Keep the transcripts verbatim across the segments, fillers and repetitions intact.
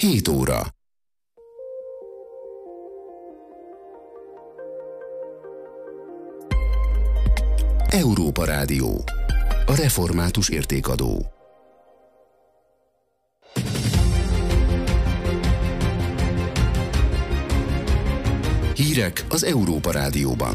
hét óra. Európa Rádió. A református értékadó. Hírek az Európa Rádióban.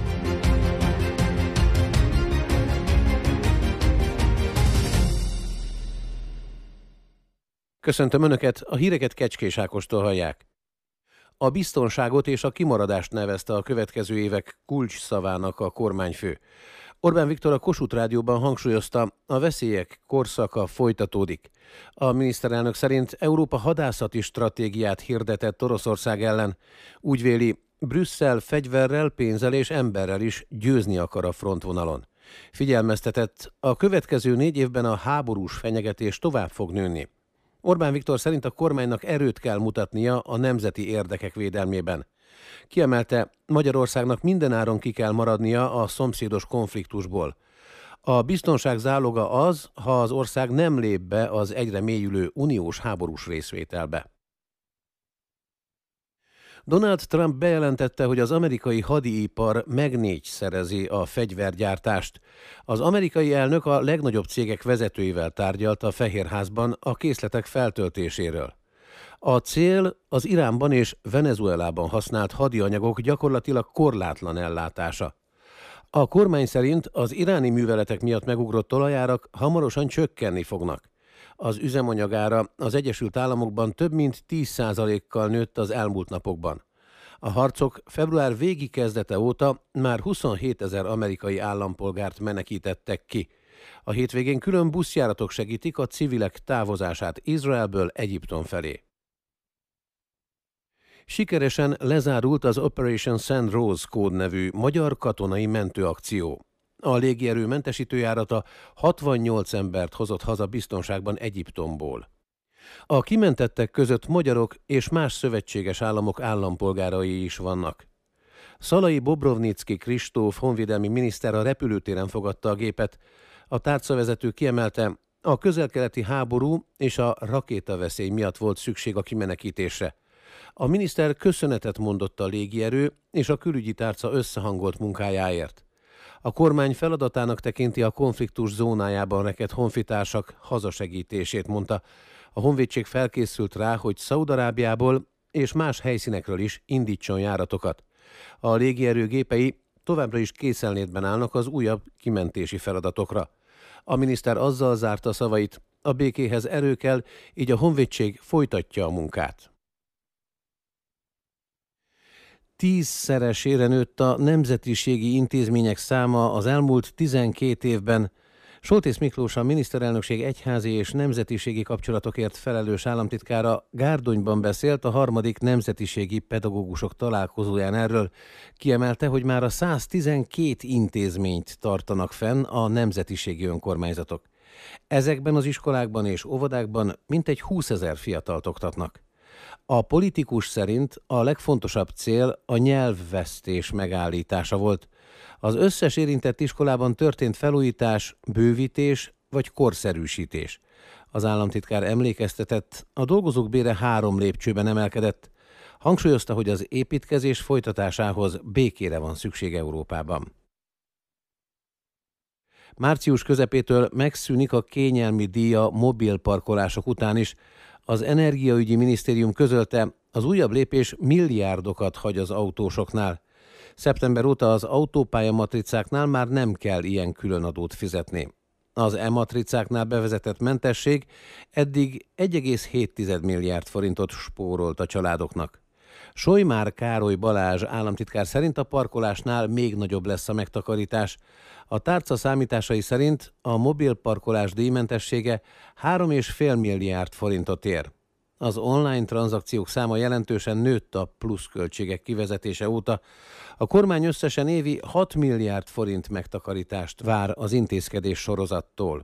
Köszöntöm Önöket, a híreket Kecskés Ákostól hallják. A biztonságot és a kimaradást nevezte a következő évek kulcs szavának a kormányfő. Orbán Viktor a Kossuth Rádióban hangsúlyozta, a veszélyek korszaka folytatódik. A miniszterelnök szerint Európa hadászati stratégiát hirdetett Oroszország ellen. Úgy véli, Brüsszel fegyverrel, pénzzel és emberrel is győzni akar a frontvonalon. Figyelmeztetett, a következő négy évben a háborús fenyegetés tovább fog nőni. Orbán Viktor szerint a kormánynak erőt kell mutatnia a nemzeti érdekek védelmében. Kiemelte, Magyarországnak mindenáron ki kell maradnia a szomszédos konfliktusból. A biztonság záloga az, ha az ország nem lép be az egyre mélyülő uniós háborús részvételbe. Donald Trump bejelentette, hogy az amerikai hadipar megnégyszerezi a fegyvergyártást. Az amerikai elnök a legnagyobb cégek vezetőivel tárgyalt a Fehérházban a készletek feltöltéséről. A cél az Iránban és Venezuelában használt hadianyagok gyakorlatilag korlátlan ellátása. A kormány szerint az iráni műveletek miatt megugrott olajárak hamarosan csökkenni fognak. Az üzemanyagára az Egyesült Államokban több mint tíz százalékkal nőtt az elmúlt napokban. A harcok február végi kezdete óta már huszonhétezer amerikai állampolgárt menekítettek ki. A hétvégén külön buszjáratok segítik a civilek távozását Izraelből Egyiptom felé. Sikeresen lezárult az Operation Sand Rose kódnevű magyar katonai mentőakció. A légierő mentesítőjárata hatvannyolc embert hozott haza biztonságban Egyiptomból. A kimentettek között magyarok és más szövetséges államok állampolgárai is vannak. Szalai Bobrovnicki Kristóf honvédelmi miniszter a repülőtéren fogadta a gépet. A tárcavezető kiemelte, a közel-keleti háború és a rakétaveszély miatt volt szükség a kimenekítésre. A miniszter köszönetet mondott a légierő és a külügyi tárca összehangolt munkájáért. A kormány feladatának tekinti a konfliktus zónájában rekedt honfitársak hazasegítését, mondta. A honvédség felkészült rá, hogy Szaúd-Arábiából és más helyszínekről is indítson járatokat. A légierő gépei továbbra is készenlétben állnak az újabb kimentési feladatokra. A miniszter azzal zárta szavait, a békéhez erő kell, így a honvédség folytatja a munkát. Tízszeresére nőtt a nemzetiségi intézmények száma az elmúlt tizenkét évben. Soltész Miklós, a miniszterelnökség egyházi és nemzetiségi kapcsolatokért felelős államtitkára Gárdonyban beszélt a harmadik nemzetiségi pedagógusok találkozóján erről. Kiemelte, hogy már a száztizenkét intézményt tartanak fenn a nemzetiségi önkormányzatok. Ezekben az iskolákban és óvodákban mintegy húszezer fiatalt oktatnak. A politikus szerint a legfontosabb cél a nyelvvesztés megállítása volt. Az összes érintett iskolában történt felújítás, bővítés vagy korszerűsítés. Az államtitkár emlékeztetett, a dolgozók bére három lépcsőben emelkedett. Hangsúlyozta, hogy az építkezés folytatásához békére van szükség Európában. Március közepétől megszűnik a kényelmi díj a mobilparkolások után is. Az Energiaügyi Minisztérium közölte, az újabb lépés milliárdokat hagy az autósoknál. Szeptember óta az autópályamatricáknál már nem kell ilyen különadót fizetni. Az e-matricáknál bevezetett mentesség eddig egy egész hét milliárd forintot spórolt a családoknak. Solymár Károly Balázs államtitkár szerint a parkolásnál még nagyobb lesz a megtakarítás. A tárca számításai szerint a mobilparkolás díjmentessége három egész öt milliárd forintot ér. Az online tranzakciók száma jelentősen nőtt a pluszköltségek kivezetése óta. A kormány összesen évi hat milliárd forint megtakarítást vár az intézkedés sorozattól.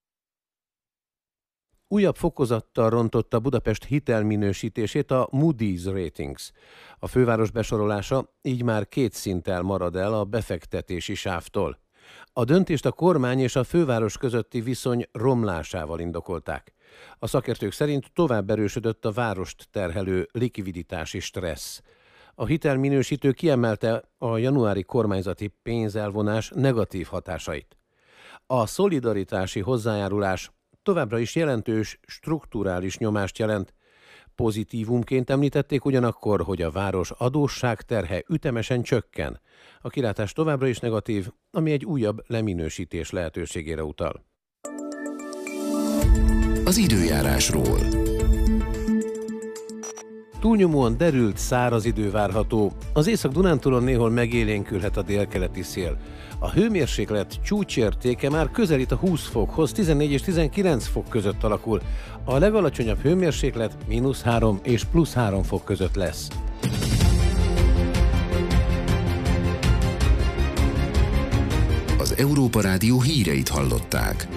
Újabb fokozattal rontotta Budapest hitelminősítését a Moody's Ratings. A főváros besorolása így már két szinttel marad el a befektetési sávtól. A döntést a kormány és a főváros közötti viszony romlásával indokolták. A szakértők szerint tovább erősödött a várost terhelő likviditási stressz. A hitelminősítő kiemelte a januári kormányzati pénzelvonás negatív hatásait. A szolidaritási hozzájárulás továbbra is jelentős strukturális nyomást jelent. Pozitívumként említették ugyanakkor, hogy a város adósság terhe ütemesen csökken. A kilátás továbbra is negatív, ami egy újabb leminősítés lehetőségére utal. Az időjárásról. Túlnyomóan derült, száraz idő várható. Az Észak-Dunántúlon néhol megélénkülhet a délkeleti szél. A hőmérséklet csúcsértéke már közelít a húsz fokhoz, tizennégy és tizenkilenc fok között alakul. A legalacsonyabb hőmérséklet mínusz három és plusz három fok között lesz. Az Európa Rádió híreit hallották.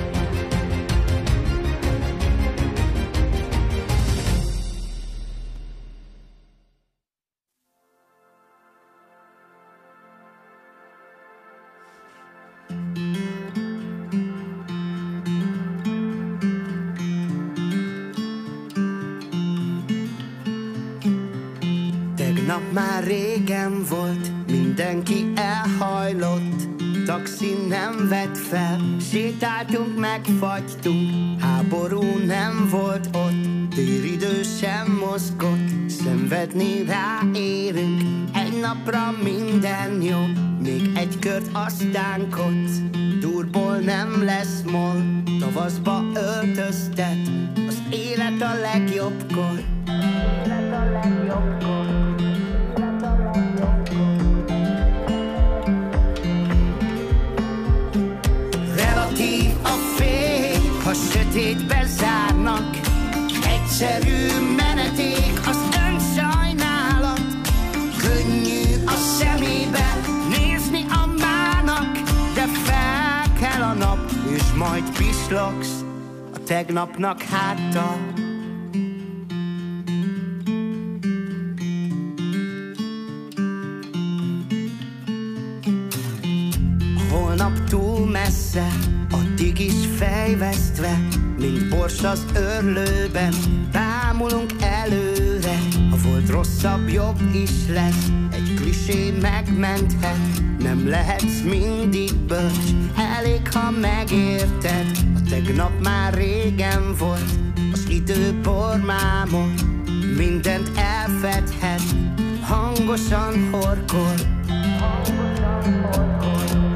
Tegnap már régen volt, mindenki elhajlott, taxi nem vett fel, sétáltunk, megfagytunk, háború nem volt ott, téridő sem mozgott, szenvedni ráérünk, egy napra minden jó, még egy kört aztán kocz, durból nem lesz mol, tavaszba öltöztet, az élet a legjobbkor, élet a legjobbkor. Ha sötétbe zárnak, egyszerű meneték az önsajnálat. Könnyű a szemébe nézni a mának, de fel kell a nap, és majd pislogsz a tegnapnak háttal. A holnap túl messze, addig is fejvesztve, mint bors az örlőben, bámulunk előre. Ha volt rosszabb, jobb is lesz, egy klisé megmenthet, nem lehetsz mindig bölcs, elég ha megérted. A tegnap már régen volt, az idő pormámon, mindent elfedhet, hangosan horkol. Hangosan horkol.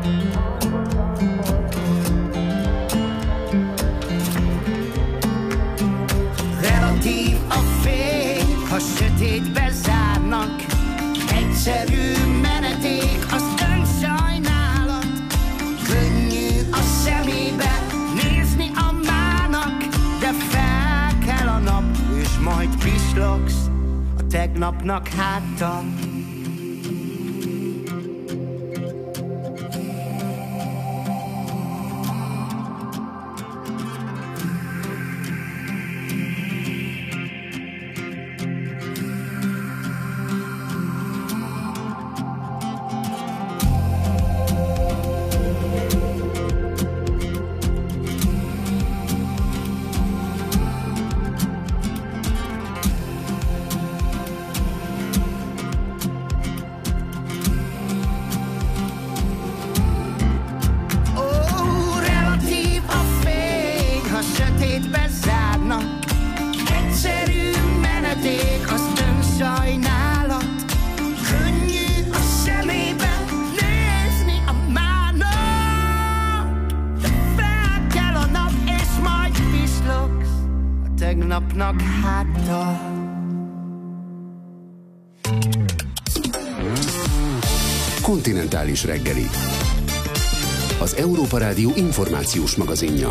A fény, ha sötétbe zárnak, egyszerű meneték az önsajnálat. Könnyű a szemébe nézni a mának, de fel kell a nap, és majd pislogsz a tegnapnak háttal. Napnak háttal. Kontinentális reggeli. Az Európa Rádió információs magazinja.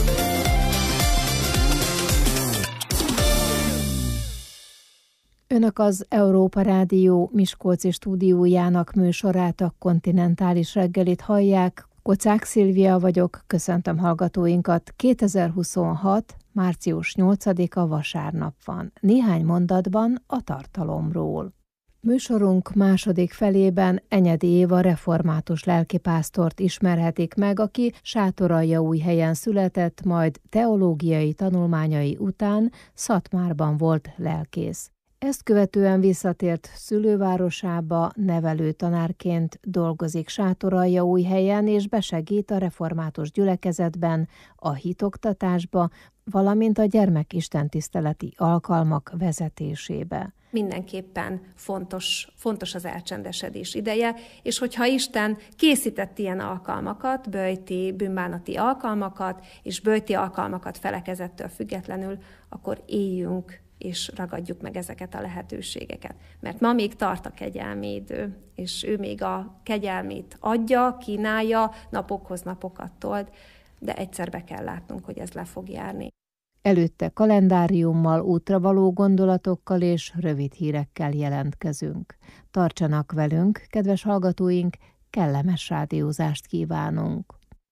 Önök az Európa Rádió Miskolci stúdiójának műsorát, a Kontinentális reggelit hallják. Kocák Szilvia vagyok, köszöntöm hallgatóinkat. kétezer-huszonhat. március nyolcadika vasárnap van. Néhány mondatban a tartalomról. Műsorunk második felében Enyedi Éva református lelkipásztort ismerhetik meg, aki Sátoraljaújhelyen született, majd teológiai tanulmányai után Szatmárban volt lelkész. Ezt követően visszatért szülővárosába, nevelőtanárként dolgozik Sátoraljaújhelyen, és besegít a református gyülekezetben, a hitoktatásba, valamint a gyermekistentiszteleti alkalmak vezetésébe. Mindenképpen fontos, fontos az elcsendesedés ideje, és hogyha Isten készített ilyen alkalmakat, böjti, bűnbánati alkalmakat, és böjti alkalmakat felekezettől függetlenül, akkor éljünk és ragadjuk meg ezeket a lehetőségeket. Mert ma még tart a kegyelmi idő, és ő még a kegyelmét adja, kínálja, napokhoz napokat told, de egyszer be kell látnunk, hogy ez le fog járni. Előtte kalendáriummal, útravaló gondolatokkal és rövid hírekkel jelentkezünk. Tartsanak velünk, kedves hallgatóink, kellemes rádiózást kívánunk!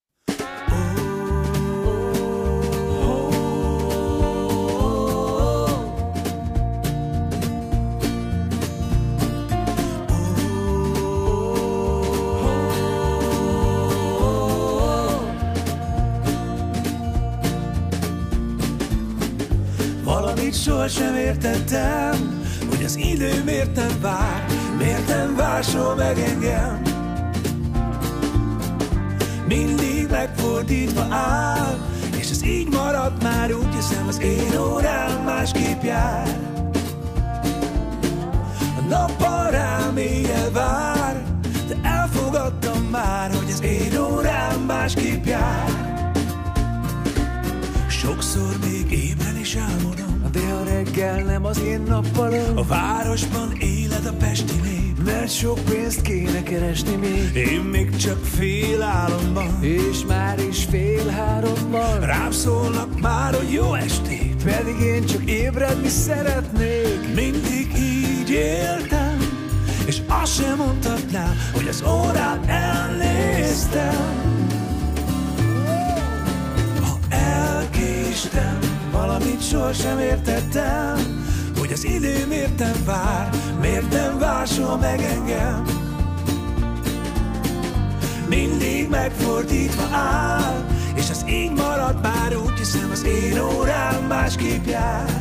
Valamit sohasem értettem, hogy az idő miért nem vár, miért nem vásol meg engem. Mindig megfordítva áll, és ez így marad már, úgy hiszem az én órám másképp jár. A nappal rám éjjel vár, de elfogadtam már, hogy az én órám másképp jár. Sokszor még ébren is álmodom, de a reggel nem az én nappalom. A városban éled a pesti nép, mert sok pénzt kéne keresni még. Én még csak fél álomban, és már is fél háromban rám szólnak már, hogy jó estét, pedig én csak ébredni szeretnék. Mindig így éltem, és azt sem mondhatnám, hogy az órám elnéztem. Isten, valamit sohasem értettem, hogy az idő miért nem vár, miért nem vásol meg engem. Mindig megfordítva áll, és az így marad már, úgy hiszem az én órám másképp jár.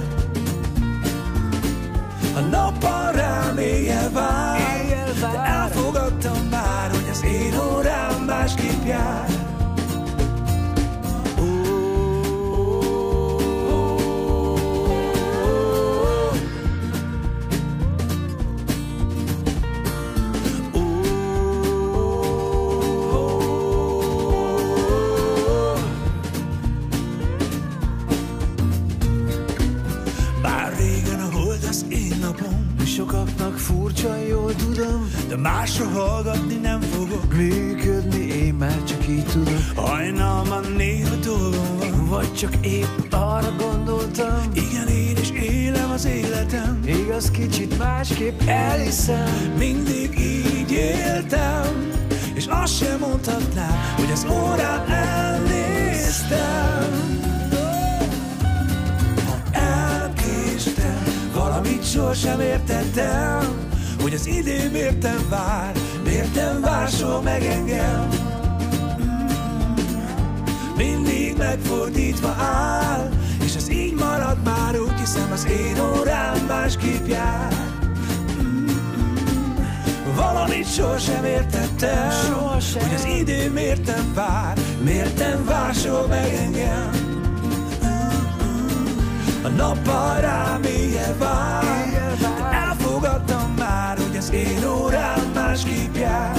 A nappal rám éjjel vár, éjjel vár, de elfogadtam már, hogy az én órám másképp jár. Sokaknak furcsa, jól tudom, de másra hallgatni nem fogok. Működni én már csak így tudom. Hajnalban néha dolgom van, vagy csak épp arra gondoltam. Igen, én is élem az életem, igaz, kicsit másképp elhiszem. Mindig így éltem, és azt sem mondhatnám, hogy az órán elnéztem. Valamit sohasem értettem, hogy az idő miért nem vár, miért nem vásol meg engem. Mindig megfordítva áll, és az így marad már, úgy hiszem az én órám másképp jár. Valamit sohasem értettem, sohasem. Hogy az idő miért nem vár, miért nem vásol meg engem. A nappal rám éjjel vár, de elfogadtam már, hogy az én órám másképp jár.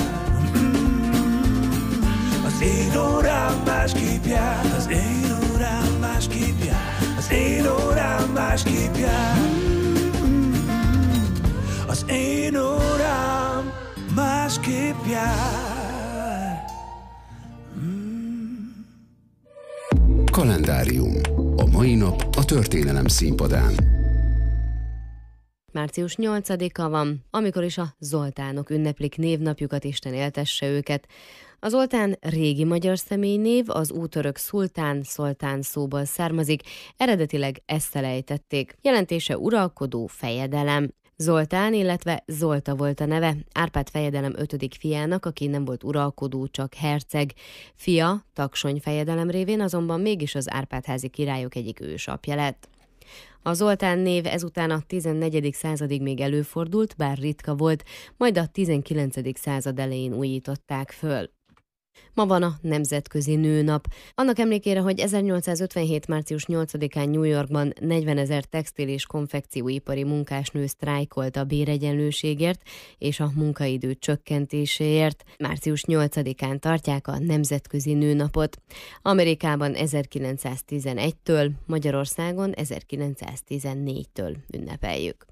Az én órám másképp jár, az én órám másképp jár, az én órám másképp jár. Az én órám másképp jár. Kalendárium. A mai nap a történelem színpadán. Március nyolcadika van, amikor is a Zoltánok ünneplik névnapjukat, Isten éltesse őket. A Zoltán régi magyar személynév, az útörök szultán, szoltán szóból származik, eredetileg ezt elejtették. Jelentése uralkodó, fejedelem. Zoltán, illetve Zolta volt a neve, Árpád fejedelem ötödik fiának, aki nem volt uralkodó, csak herceg. Fia, Taksony fejedelem révén azonban mégis az Árpád-házi királyok egyik ősapja lett. A Zoltán név ezután a tizennegyedik századig még előfordult, bár ritka volt, majd a tizenkilencedik század elején újították föl. Ma van a Nemzetközi Nőnap. Annak emlékére, hogy ezernyolcszázötvenhét. március nyolcadikán New Yorkban negyvenezer textil- és konfekcióipari munkásnő sztrájkolt a béregyenlőségért és a munkaidő csökkentéséért. március nyolcadikán tartják a Nemzetközi Nőnapot. Amerikában ezerkilencszáztizenegytől, Magyarországon ezerkilencszáztizennégytől ünnepeljük.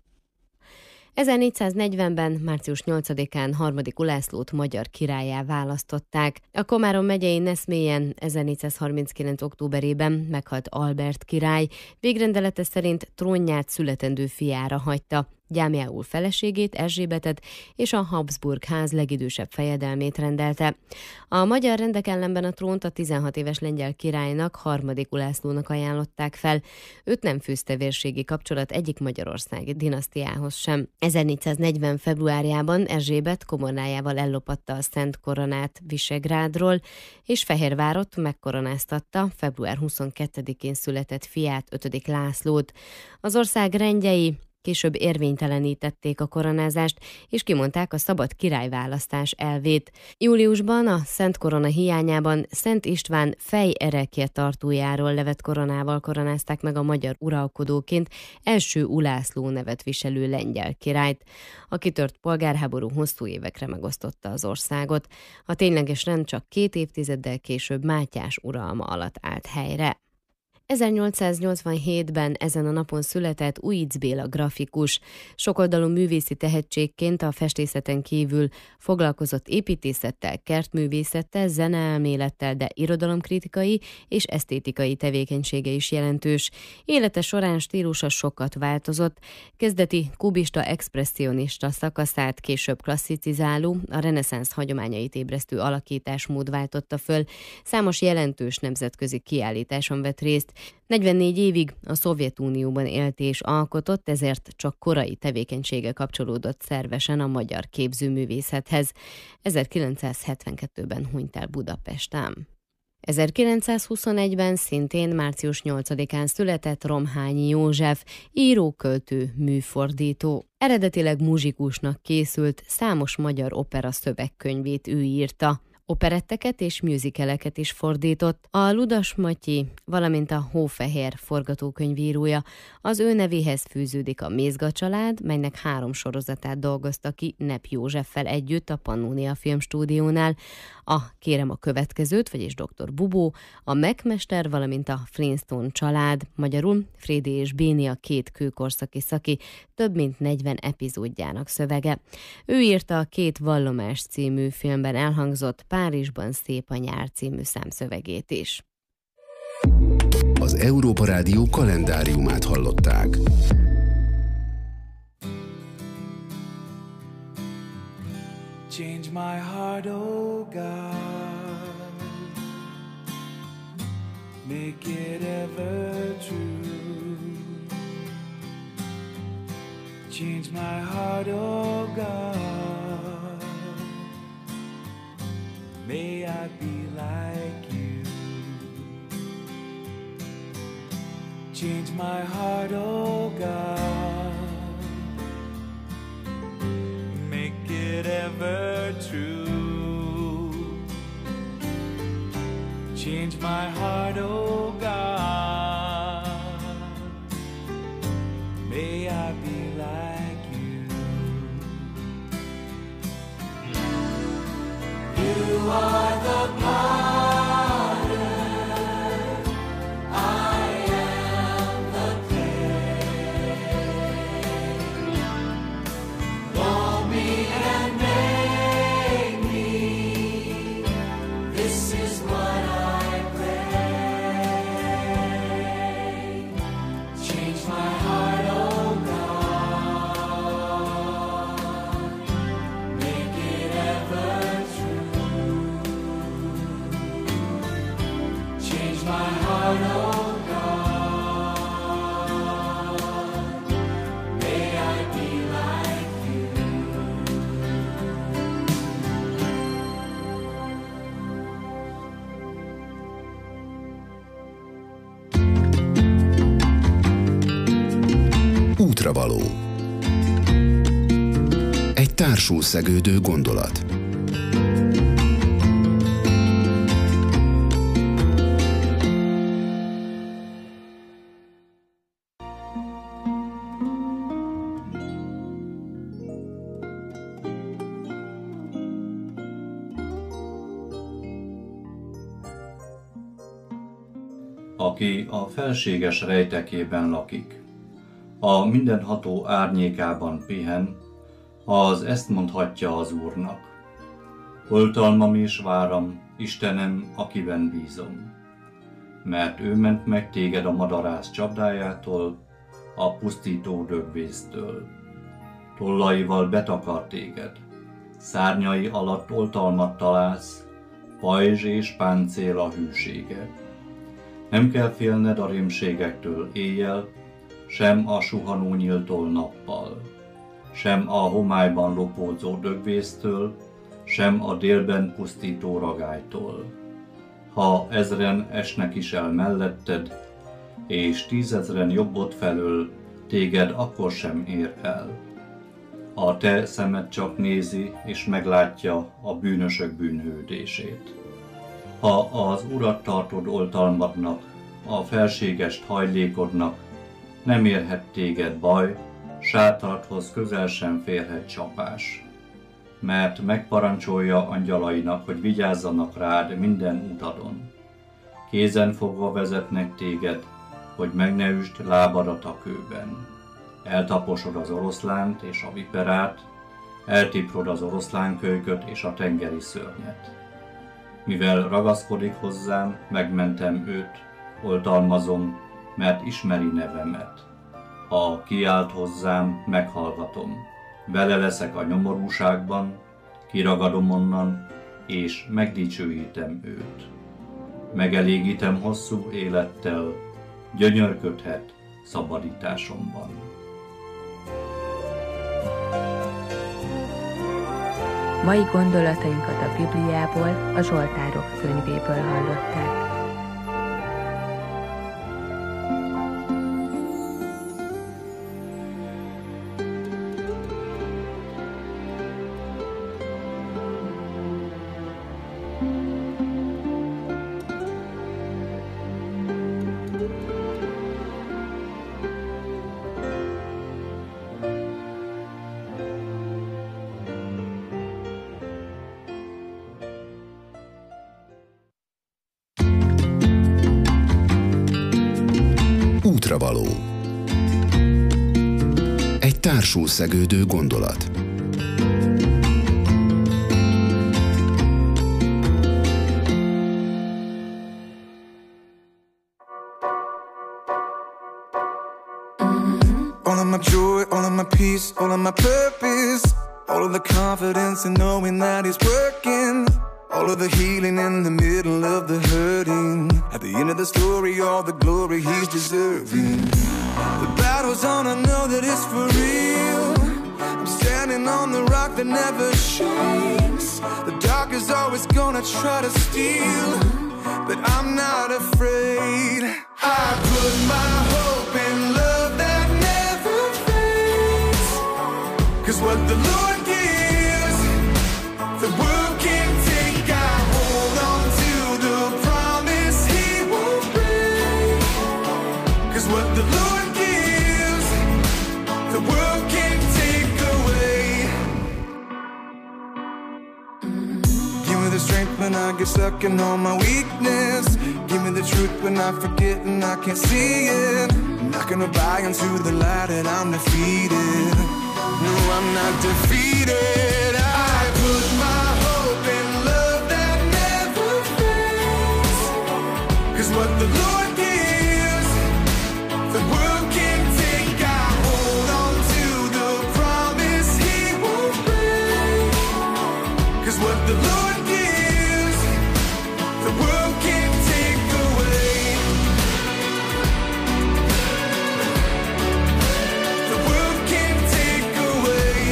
ezernégyszáznegyvenben. március nyolcadikán harmadik Ulászlót magyar királlyá választották. A Komárom megyei Neszmélyen ezernégyszázharminckilenc. októberében meghalt Albert király, végrendelete szerint trónját születendő fiára hagyta, gyámjául feleségét, Erzsébetet és a Habsburg ház legidősebb fejedelmét rendelte. A magyar rendek ellenben a trónt a tizenhat éves lengyel királynak, harmadik Ulászlónak ajánlották fel. Őt nem fűzte vérségi kapcsolat egyik magyarországi dinasztiához sem. ezernégyszáznegyven. februárjában Erzsébet komornájával ellopatta a Szent Koronát Visegrádról, és Fehérvárot megkoronáztatta február huszonkettedikén született fiát, ötödik Lászlót. Az ország rendjei később érvénytelenítették a koronázást, és kimondták a szabad királyválasztás elvét. Júliusban a Szent Korona hiányában Szent István fejerekje tartójáról levett koronával koronázták meg a magyar uralkodóként első Ulászló nevet viselő lengyel királyt. A kitört polgárháború hosszú évekre megosztotta az országot. A tényleges rend csak két évtizeddel később Mátyás uralma alatt állt helyre. ezernyolcszáznyolcvanhétben ezen a napon született Ujic Béla grafikus. Sokoldalú művészi tehetségként a festészeten kívül foglalkozott építészettel, kertművészettel, zeneelmélettel, de irodalomkritikai és esztétikai tevékenysége is jelentős. Élete során stílusa sokat változott, kezdeti kubista expresszionista szakaszát később klasszicizáló, a reneszánsz hagyományait ébresztő alakításmód váltotta föl, számos jelentős nemzetközi kiállításon vett részt. negyvennégy évig a Szovjetunióban élt és alkotott, ezért csak korai tevékenysége kapcsolódott szervesen a magyar képzőművészethez. ezerkilencszázhetvenkettőben hunyt el Budapesten. ezerkilencszázhuszonegyben szintén március nyolcadikán született Romhányi József, író, költő, műfordító. Eredetileg muzsikusnak készült, számos magyar opera szövegkönyvét ő írta. Operetteket és musicaleket is fordított. A Ludas Matyi, valamint a Hófehér forgatókönyvírója. Az ő nevéhez fűződik a Mézga család, melynek három sorozatát dolgozta ki Nepp Józseffel együtt a Pannónia Filmstúdiónál. A Kérem a következőt, vagyis doktor Bubó, a Megmester, valamint a Flintstone család, magyarul Frédi és Béni a két kőkorszaki szaki, több mint negyven epizódjának szövege. Ő írta a Két vallomás című filmben elhangzott Párizsban szép a nyár című számszövegét is. Az Európa Rádió kalendáriumát hallották. Change my heart, oh God, make it ever true. Change my heart, oh God, may I be like you. Change my heart, oh God, make it ever true. Change my heart, oh God, may I be like you. You are the potter, I am the clay. Mold me and make me, this is what I pray. Change my heart, oh God, make it ever true. Útravaló. Egy társul szegődő gondolat. Aki a felséges rejtekében lakik, a mindenható árnyékában pihen, az ezt mondhatja az Úrnak. Oltalmam és váram, Istenem, akiben bízom. Mert ő ment meg téged a madarász csapdájától, a pusztító dögvésztől. Tollaival betakar téged, szárnyai alatt oltalmat találsz, pajzs és páncél a hűsége. Nem kell félned a rémségektől éjjel, sem a suhanó nyíltól nappal, sem a homályban lopódzó dögvésztől, sem a délben pusztító ragálytól. Ha ezren esnek is el melletted, és tízezren jobbod felől, téged akkor sem ér el. A te szemed csak nézi és meglátja a bűnösök bűnhődését. Ha az Urat tartod oltalmadnak, a felségest hajlékodnak, nem érhet téged baj, sátraidhoz közel sem férhet csapás. Mert megparancsolja angyalainak, hogy vigyázzanak rád minden utadon. Kézen fogva vezetnek téged, hogy meg ne üsd lábadat a kőben. Eltaposod az oroszlánt és a viperát, eltiprod az oroszlánkölyköt és a tengeri szörnyet. Mivel ragaszkodik hozzám, megmentem őt, oltalmazom, mert ismeri nevemet. Ha kiált hozzám, meghallgatom. Vele leszek a nyomorúságban, kiragadom onnan, és megdicsőítem őt. Megelégítem hosszú élettel, gyönyörködhet szabadításomban. Mai gondolatainkat a Bibliából, a Zsoltárok könyvéből hallották. Útravaló. Egy társul szegődő gondolat. All of my joy, all of my peace, all of my purpose, all of the confidence in knowing that He's working, all of the healing in the middle of the hurting. At the end of the story, all the glory He's deserving. The battle's on, I know that it's for real. I'm standing on the rock that never shakes. The dark is always gonna try to steal, but I'm not afraid. I put my hope in love that never fades. 'Cause what the Lord gives, the world can't take. I hold on to the promise He won't break. 'Cause what the Lord gives, the world can't take away. Give me the strength when I get stuck in all my weakness. Give me the truth when I forget and I can't see it. I'm not gonna buy into the lie that I'm defeated. No, I'm not defeated. I put my hope in love that never fades. 'Cause what the Lord gives, the world can't take. I hold on to the promise He won't break. 'Cause what the Lord gives, the world can't take away. The world can't take away.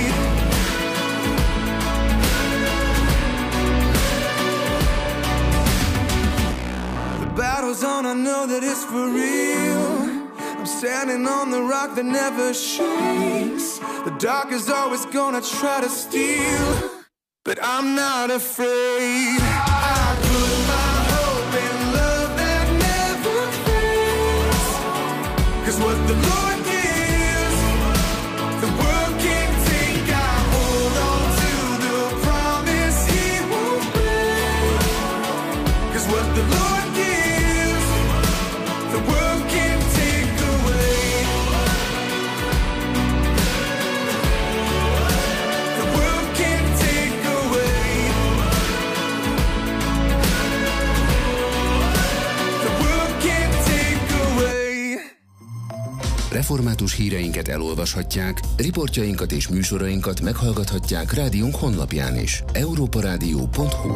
The battle's on, I know that it's for real. I'm standing on the rock that never shakes. The dark is always gonna try to steal, but I'm not afraid. I put my hope in love that never fades, 'cause what the Lord gives, the world can't take. I hold on to the promise He won't break, 'cause what the Lord gives, the world can't take away. The world can't take away. The world can't take away. Református híreinket elolvashatják, riportjainkat és műsorainkat meghallgathatják rádiónk honlapján is. európarádió pont hu.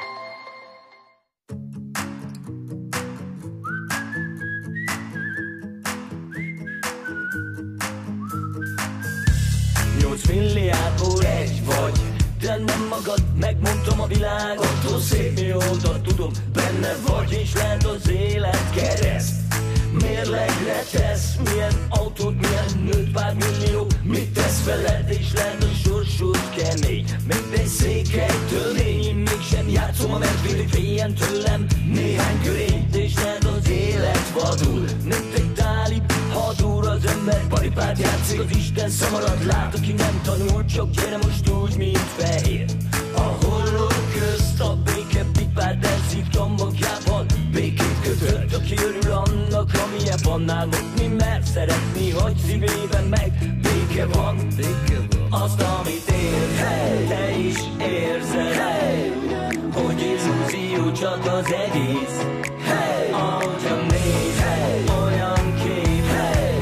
Nyolc milliárdból egy vagy, de nem magad, megmondtam a világot, szép mióta tudom, benne vagy, és lehet az élet kereszt. Mérlegre tesz, milyen autód, milyen nőtt, pár millió, mit tesz veled, és lehet a sorsod kemény, mindegy székelytől lény. Én mégsem játszom a medvét, hogy féljen tőlem néhány körényt, és lehet az élet vadul, mint egy tálib hadúr. Az ember paripát játszik, az Isten szamarat lát, aki nem tanul, csak gyere most úgy, mint fehér. A hollók közt a béke pipát elszik tombokjában, békét kötött, aki örül annak, amilyen van álmodni, mert szeretni, hogy szívében meg béke van, béke van. Azt, amit ér, hey, te is érzed, hey, hogy illúzió csak az egész, hey, ahogyan néz, hey, olyan kép, hey,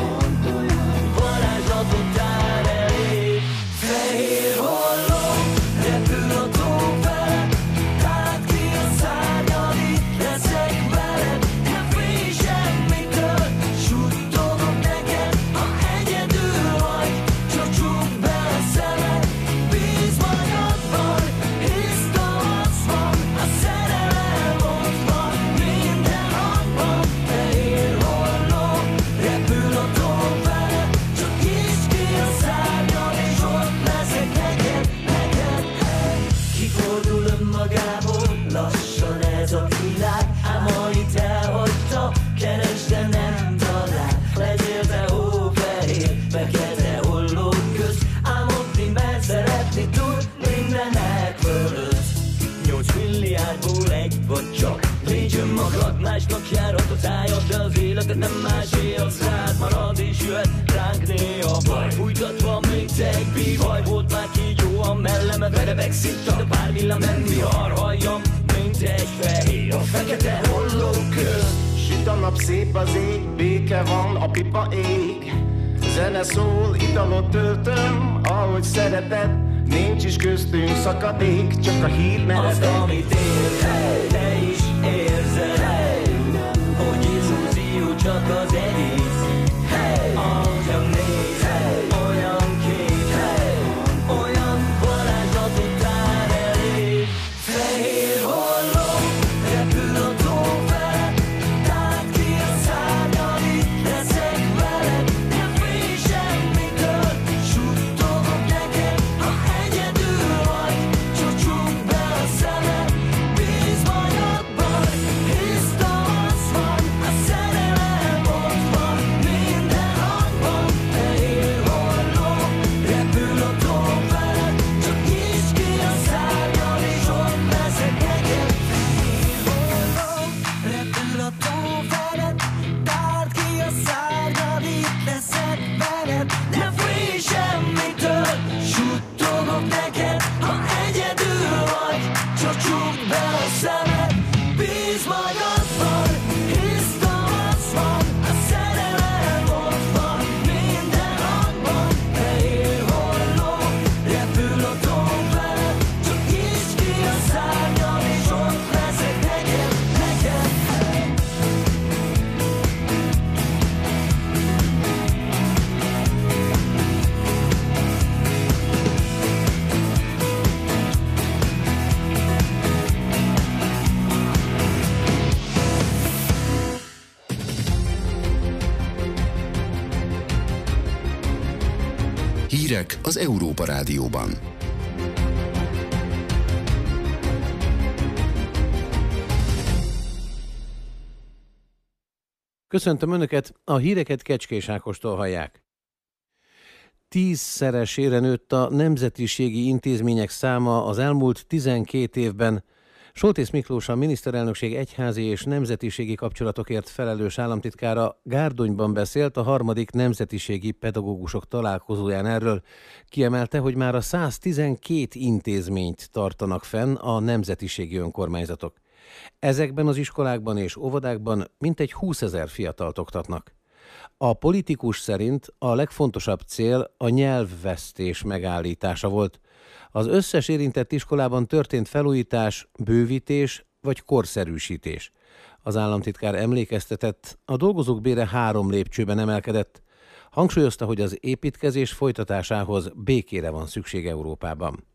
varázslatot tár elé. Fehér holló repül a tó felett, tárt ki a szárnyad, itt leszek veled. Nem félj semmitől, suttogok neked, ha egyedül vagy, csak csukd be a szemed. Bízz magadban, hisz tavasz van, a szerelem ott van, minden hangban. Fehér holló repül a tó felett, csak nyisd ki a szárnyad, és ott leszek neked, neked, hey. Kifordul önmagából lassan ez a világ, ám amit elhagyta, keresd, de nem talál. Legyél te hófehér, fekete hollók közt, álmodni, mert szeretni tud mindenek fölött. Nyolc milliárdból egy vagy csak, légy önmagad, másnak járhat a tájad, de az életed nem másé, az rád marad, és jöhet ránk néha baj. Fújtatva, mint egy bívaj, volt már kígyó a mellemed, verebek szittak, de pár villám nem vihar, halljam, mint egy fehér, a fekete hollók közt. Süt a nap, szép az ég, béke van, a pipa ég. Zene szól, italot töltöm, ahogy szereted, nincs is köztünk szakadék, csak a hír meredek. Azt, amit ér, hey, te is érzed, hey, hogy illúzió csak az egész, hey, ahogyan néz, hey, olyan kép, hey, olyan varázslatot tár elé. Fehér holló repül a tó felett, tárt ki a szárnyad, itt leszek veled. Nem félj semmitől, suttogok neked, ha egyedül vagy, csak csukd be a szemed. Hírek az Európa Rádióban. Köszöntöm Önöket, a híreket Kecskés Ákostól hallják. Tízszeresére nőtt a nemzetiségi intézmények száma az elmúlt tizenkét évben. Soltész Miklós, a miniszterelnökség egyházi és nemzetiségi kapcsolatokért felelős államtitkára Gárdonyban beszélt a harmadik nemzetiségi pedagógusok találkozóján erről. Kiemelte, hogy már a száztizenkét intézményt tartanak fenn a nemzetiségi önkormányzatok. Ezekben az iskolákban és óvodákban mintegy húszezer fiatalt oktatnak. A politikus szerint a legfontosabb cél a nyelvvesztés megállítása volt. Az összes érintett iskolában történt felújítás, bővítés vagy korszerűsítés. Az államtitkár emlékeztetett, a dolgozók bére három lépcsőben emelkedett. Hangsúlyozta, hogy az építkezés folytatásához békére van szükség Európában.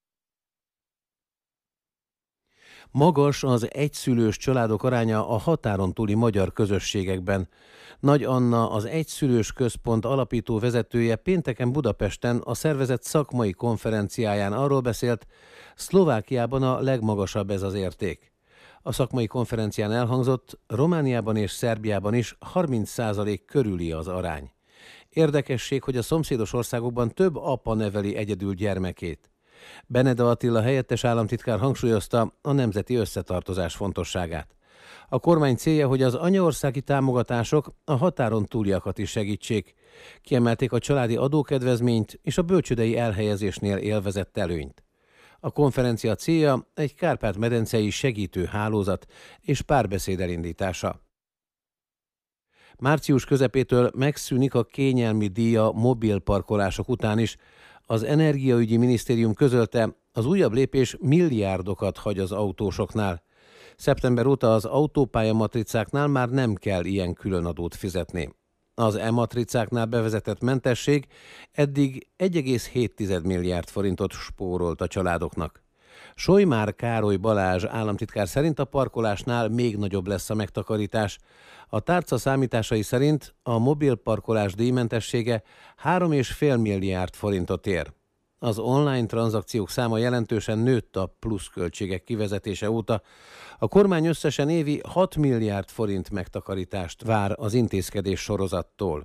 Magas az egyszülős családok aránya a határon túli magyar közösségekben. Nagy Anna, az Egyszülős Központ alapító vezetője pénteken Budapesten a szervezet szakmai konferenciáján arról beszélt, Szlovákiában a legmagasabb ez az érték. A szakmai konferencián elhangzott, Romániában és Szerbiában is harminc százalék körüli az arány. Érdekesség, hogy a szomszédos országokban több apa neveli egyedül gyermekét. Beneda Attila helyettes államtitkár hangsúlyozta a nemzeti összetartozás fontosságát. A kormány célja, hogy az anyaországi támogatások a határon túliakat is segítsék. Kiemelték a családi adókedvezményt és a bölcsődei elhelyezésnél élvezett előnyt. A konferencia célja egy kárpát-medencei segítő hálózat és párbeszéd elindítása. Március közepétől megszűnik a kényelmi díja mobilparkolások után is. Az Energiaügyi Minisztérium közölte, az újabb lépés milliárdokat hagy az autósoknál. Szeptember óta az autópályamatricáknál már nem kell ilyen különadót fizetni. Az e-matricáknál bevezetett mentesség eddig egy egész hét milliárd forintot spórolt a családoknak. Solymár Károly Balázs államtitkár szerint a parkolásnál még nagyobb lesz a megtakarítás. A tárca számításai szerint a mobil parkolás díjmentessége három egész öt milliárd forintot ér. Az online tranzakciók száma jelentősen nőtt a pluszköltségek kivezetése óta. A kormány összesen évi hat milliárd forint megtakarítást vár az intézkedés sorozattól.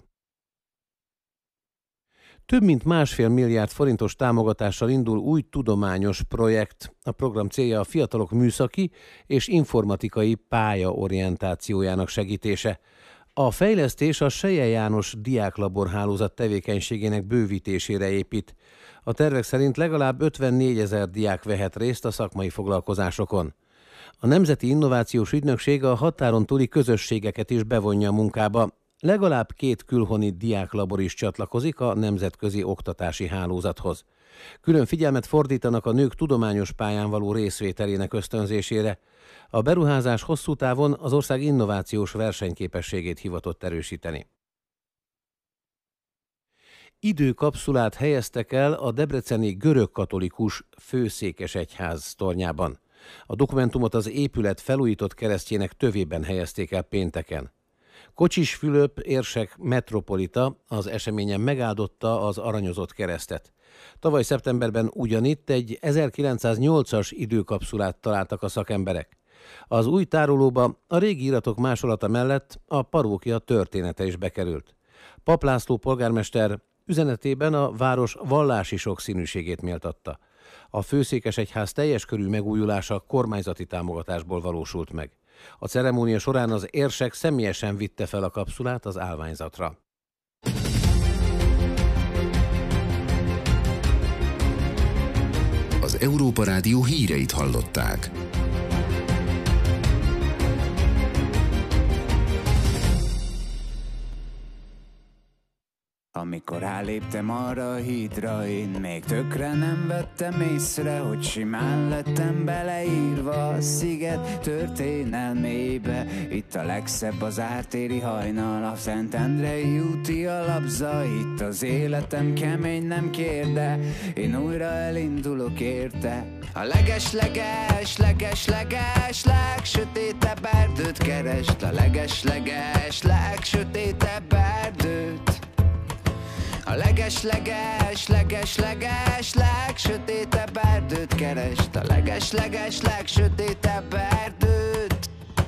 Több mint másfél milliárd forintos támogatással indul új tudományos projekt. A program célja a fiatalok műszaki és informatikai pályaorientációjának segítése. A fejlesztés a Selye János diáklaborhálózat tevékenységének bővítésére épít. A tervek szerint legalább ötvennégyezer diák vehet részt a szakmai foglalkozásokon. A Nemzeti Innovációs Ügynökség a határon túli közösségeket is bevonja a munkába. Legalább két külhoni diáklabor is csatlakozik a nemzetközi oktatási hálózathoz. Külön figyelmet fordítanak a nők tudományos pályán való részvételének ösztönzésére. A beruházás hosszú távon az ország innovációs versenyképességét hivatott erősíteni. Időkapszulát helyeztek el a debreceni görögkatolikus főszékesegyház tornyában. A dokumentumot az épület felújított keresztjének tövében helyezték el pénteken. Kocsis Fülöp érsek metropolita az eseményen megáldotta az aranyozott keresztet. Tavaly szeptemberben ugyanitt egy ezerkilencszáznyolcas időkapszulát találtak a szakemberek. Az új tárolóba a régi iratok másolata mellett a parókia története is bekerült. Pap László polgármester üzenetében a város vallási sokszínűségét méltatta. A főszékesegyház teljes körű megújulása kormányzati támogatásból valósult meg. A ceremónia során az érsek személyesen vitte fel a kapszulát az állványzatra. Az Európa Rádió híreit hallották. Amikor ráléptem arra a hídra, én még tökre nem vettem észre, hogy simán lettem beleírva a sziget történelmébe. Itt a legszebb az ártéri hajnal, a Szentendrei úti alapza. Itt az életem kemény, nem kérde, én újra elindulok érte. A leges-leges, leges-leges, legsötétebb erdőt keresd, a leges-leges, legsötétebb erdőt. A A leges-leges, leges-leges, legsötétebb erdőt kerest. A leges-leges, legsötétebb erdőt.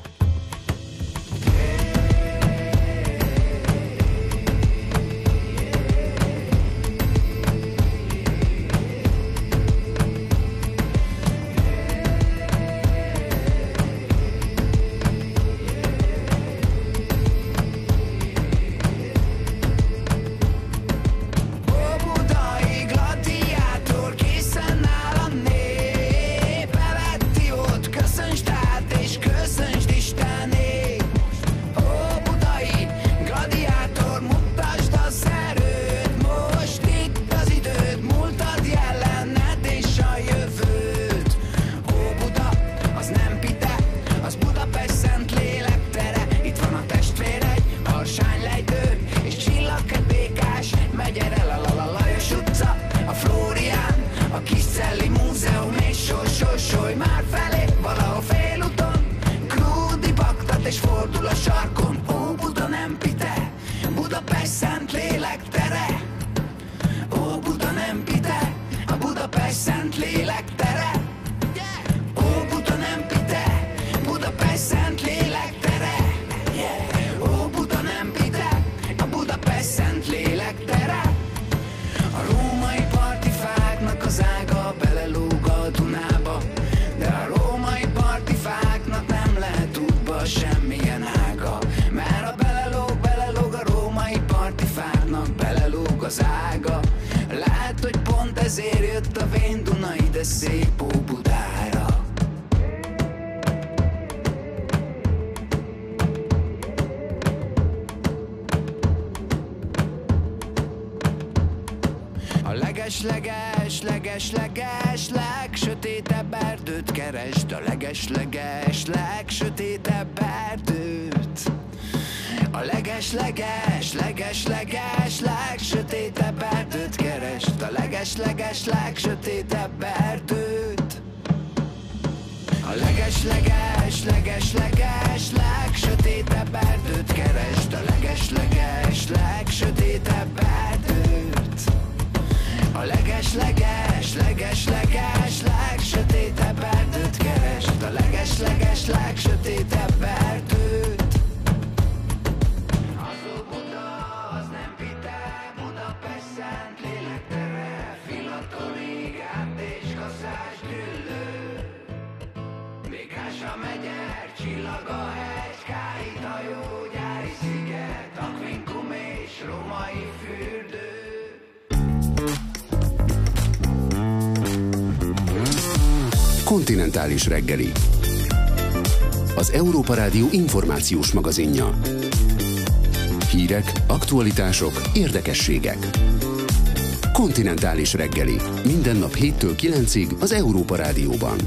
Leges-leges, leges-leges, legsötétebb erdőt kerest. A leges-leges, legsötétebb erdőt. A leges-leges, leges-leges, legsötétebb erdőt kerest. A leges-leges, legsötétebb erdőt. A leges-leges, leges-leges, legsötétebb erdőt kerest. A leges-leges, legsötétebb erdőt. A leges-leges, leges-leges, legsötétebb erdőt kerest. A leges-leges, legsötétebb erdőt. Az Óbuda, az nem Pite, Budapest szent lélektere, Filatoni, Gát és Kaszás Gyüllő. Békása megyer, Csillagahegy, Káit hajó, Gyári sziget, Aquincum és római fürdő. Kontinentális reggeli. Az Európa Rádió információs magazinja. Hírek, aktualitások, érdekességek. Kontinentális reggeli. Minden nap héttől kilencig az Európa Rádióban.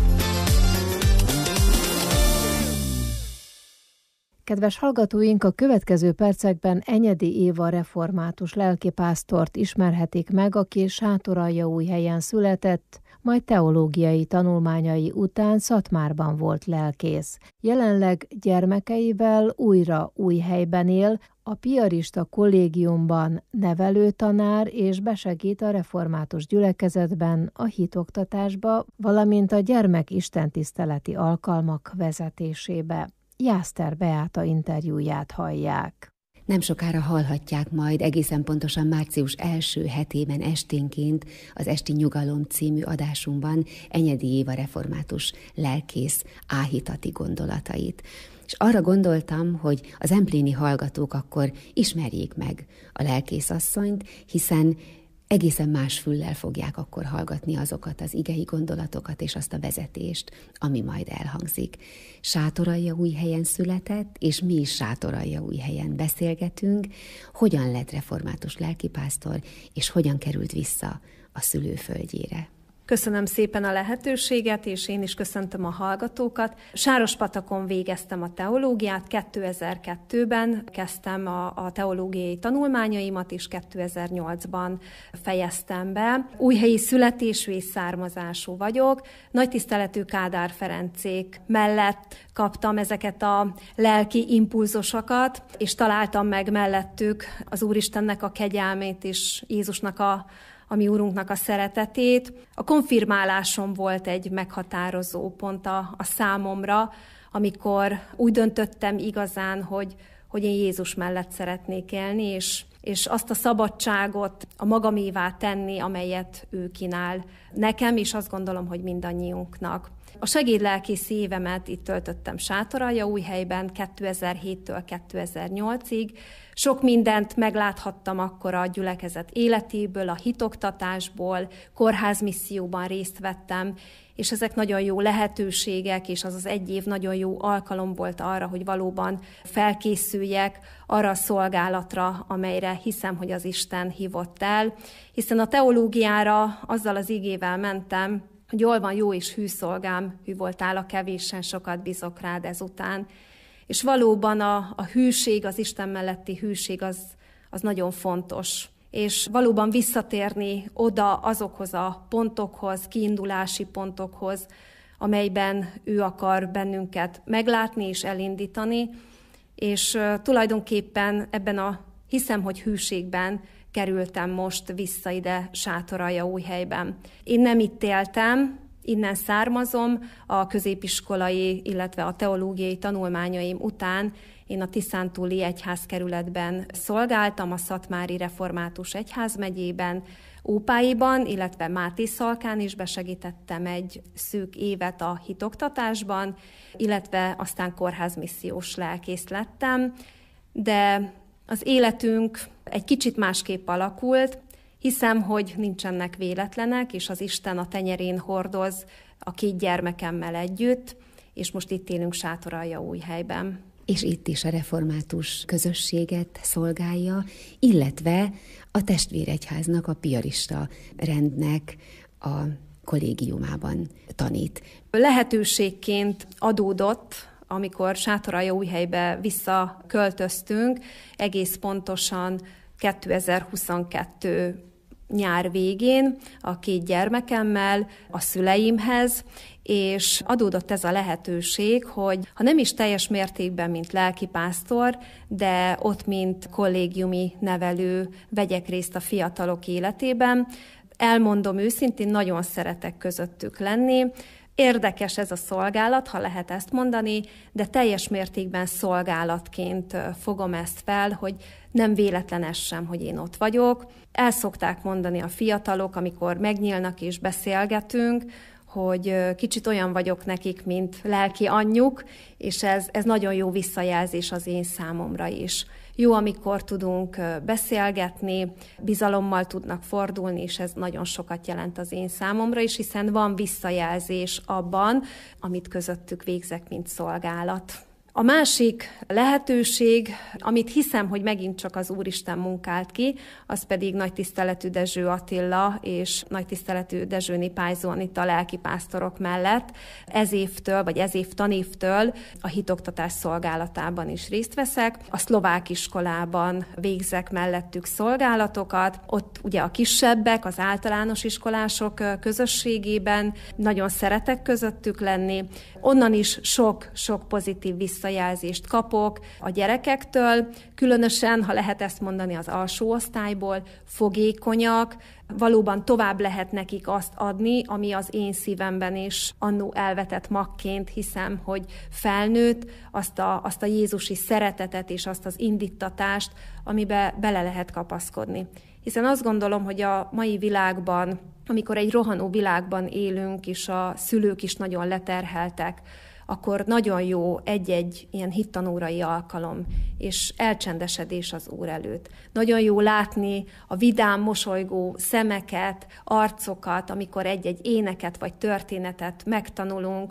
Kedves hallgatóink, a következő percekben Enyedi Éva református lelkipásztort ismerhetik meg, aki Sátoraljaújhelyen született, majd teológiai tanulmányai után Szatmárban volt lelkész. Jelenleg gyermekeivel újra Újhelyben él, a piarista kollégiumban nevelőtanár és besegít a református gyülekezetben a hitoktatásba, valamint a gyermek istentiszteleti alkalmak vezetésébe. Jászter Beáta interjúját hallják. Nem sokára hallhatják majd egészen pontosan március első hetében esténként az Esti Nyugalom című adásunkban Enyedi Éva református lelkész áhítati gondolatait. És arra gondoltam, hogy az empléni hallgatók akkor ismerjék meg a lelkészasszonyt, hiszen egészen más füllel fogják akkor hallgatni azokat az igei gondolatokat és azt a vezetést, ami majd elhangzik. Sátoraljaújhelyen született, és mi is Sátoraljaújhelyen beszélgetünk, hogyan lett református lelkipásztor, és hogyan került vissza a szülőföldjére. Köszönöm szépen a lehetőséget, és én is köszöntöm a hallgatókat. Sárospatakon végeztem a teológiát, kétezer-kettőben kezdtem a, a teológiai tanulmányaimat, és kétezer-nyolcban fejeztem be. Újhelyi születésű és származású vagyok. Nagy tiszteletű Kádár Ferencék mellett kaptam ezeket a lelki impulzusokat, és találtam meg mellettük az Úristennek a kegyelmét és Jézusnak a a mi Úrunknak a szeretetét. A konfirmálásom volt egy meghatározó pont a, a számomra, amikor úgy döntöttem igazán, hogy, hogy én Jézus mellett szeretnék élni, és, és azt a szabadságot a magamévá tenni, amelyet ő kínál nekem, és azt gondolom, hogy mindannyiunknak. A segédlelkészi évemet itt töltöttem Sátoraljaújhelyben kétezer-héttől kétezer-nyolcig. Sok mindent megláthattam akkor a gyülekezet életéből, a hitoktatásból, kórházmisszióban részt vettem, és ezek nagyon jó lehetőségek, és az az egy év nagyon jó alkalom volt arra, hogy valóban felkészüljek arra a szolgálatra, amelyre hiszem, hogy az Isten hívott el. Hiszen a teológiára azzal az igével mentem, hogy jól van, jó és hű szolgám, hű voltál a kevésen, sokat bízok rád ezután. És valóban a, a hűség, az Isten melletti hűség az, az nagyon fontos. És valóban visszatérni oda azokhoz a pontokhoz, kiindulási pontokhoz, amelyben ő akar bennünket meglátni és elindítani. És uh, tulajdonképpen ebben a hiszem, hogy hűségben kerültem most vissza ide Sátoraljaújhelyben. Én nem itt éltem, innen származom, a középiskolai, illetve a teológiai tanulmányaim után én a tiszántúli egyházkerületben szolgáltam, a Szatmári Református Egyházmegyében, Ópáiban, illetve Mátészalkán is besegítettem egy szűk évet a hitoktatásban, illetve aztán kórházmissziós lelkész lettem, de az életünk egy kicsit másképp alakult. Hiszem, hogy nincsenek véletlenek, és az Isten a tenyerén hordoz a két gyermekemmel együtt, és most itt élünk Sátoraljaújhelyben. És itt is a református közösséget szolgálja, illetve a testvéregyháznak, a piarista rendnek a kollégiumában tanít. Lehetőségként adódott, amikor Sátoraljaújhelybe visszaköltöztünk, egész pontosan kétezer-huszonkettő nyár végén a két gyermekemmel a szüleimhez, és adódott ez a lehetőség, hogy ha nem is teljes mértékben, mint lelkipásztor, de ott, mint kollégiumi nevelő vegyek részt a fiatalok életében. Elmondom őszintén, nagyon szeretek közöttük lenni. Érdekes ez a szolgálat, ha lehet ezt mondani, de teljes mértékben szolgálatként fogom ezt fel, hogy nem véletlen ez sem, hogy én ott vagyok. El szokták mondani a fiatalok, amikor megnyílnak és beszélgetünk, hogy kicsit olyan vagyok nekik, mint lelki anyjuk, és ez, ez nagyon jó visszajelzés az én számomra is. Jó, amikor tudunk beszélgetni, bizalommal tudnak fordulni, és ez nagyon sokat jelent az én számomra is, hiszen van visszajelzés abban, amit közöttük végzek, mint szolgálat. A másik lehetőség, amit hiszem, hogy megint csak az Úristen munkált ki, az pedig nagy tiszteletű Dezső Attila és nagy tiszteletű Dezsőné Pályzó Anita lelkipásztorok mellett ez évtől, vagy ez év tanévtől a hitoktatás szolgálatában is részt veszek. A szlovák iskolában végzek mellettük szolgálatokat. Ott ugye a kisebbek, az általános iskolások közösségében nagyon szeretek közöttük lenni. Onnan is sok-sok pozitív visszajelzést kapok a gyerekektől, különösen, ha lehet ezt mondani, az alsó osztályból, fogékonyak, valóban tovább lehet nekik azt adni, ami az én szívemben is annó elvetett magként hiszem, hogy felnőtt, azt a, azt a jézusi szeretetet és azt az indítatást, amibe bele lehet kapaszkodni. Hiszen azt gondolom, hogy a mai világban, amikor egy rohanó világban élünk, és a szülők is nagyon leterheltek, akkor nagyon jó egy-egy ilyen hittanórai alkalom, és elcsendesedés az Úr előtt. Nagyon jó látni a vidám, mosolygó szemeket, arcokat, amikor egy-egy éneket vagy történetet megtanulunk,